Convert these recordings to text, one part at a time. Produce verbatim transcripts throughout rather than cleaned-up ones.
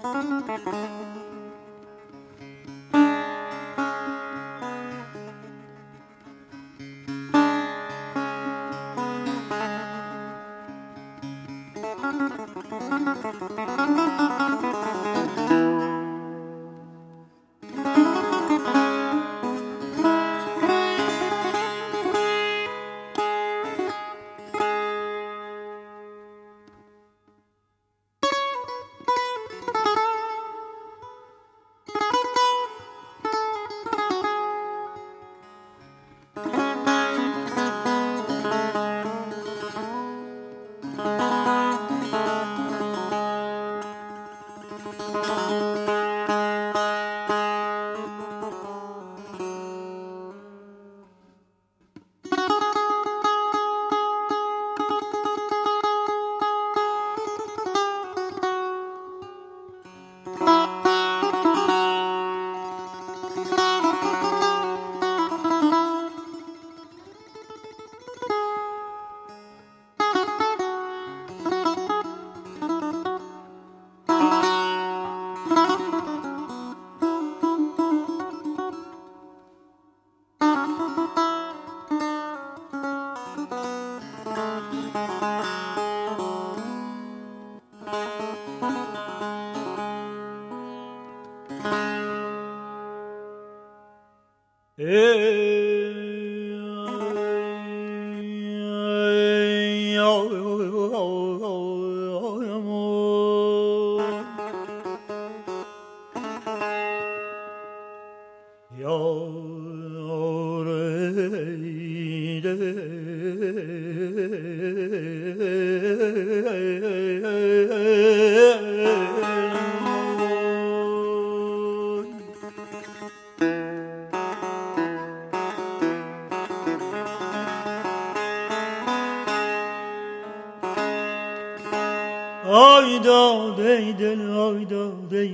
آی داده دل آی داده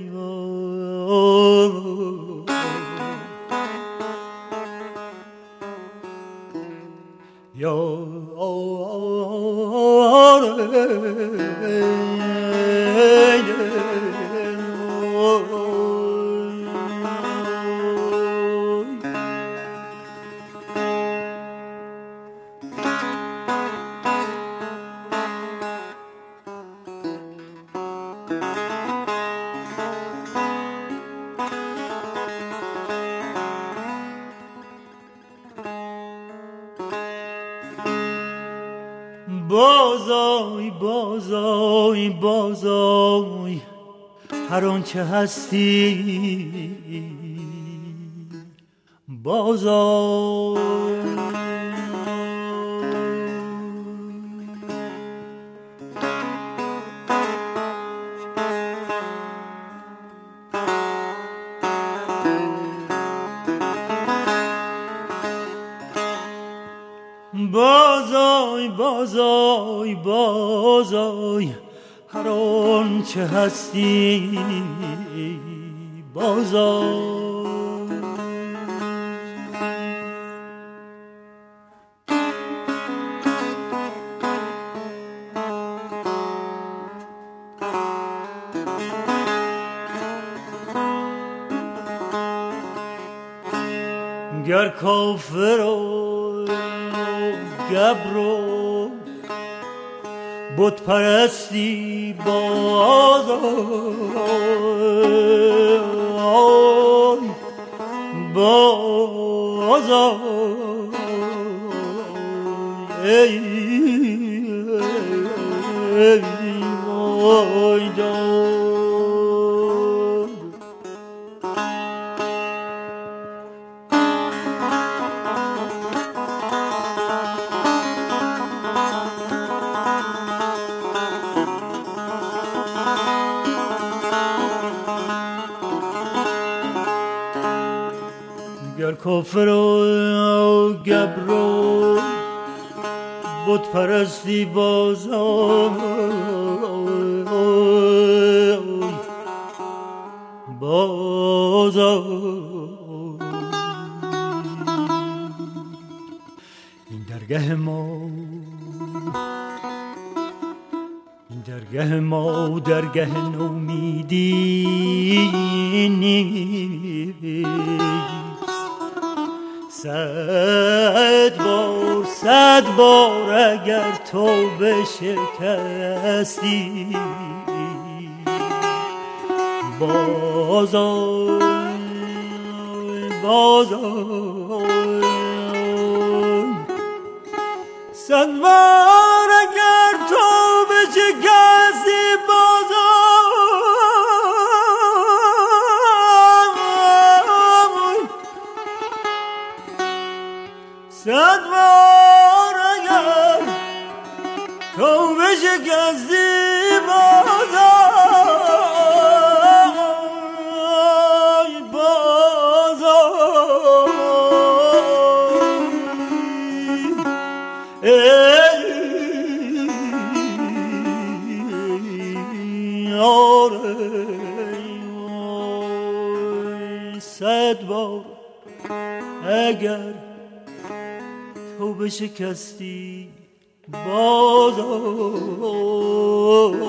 یا بازای بازای بازای هر آنچه هستی بازای بازای بازای بازای هر آنچه هستی بازای گر کافر و گبر و بت پرستی بازای بازای ای ای وای داد گر کافر و گبر و بت پرستی بازای بازای این درگه ما این درگه ما درگه نومیدی نیست. صد بار صد بار اگر تو بشکستی باز باز صد بار اگر تو بشکستی باز صد بار اگر تو بشکستی باز باز صد بار اگر تو بشکستی باز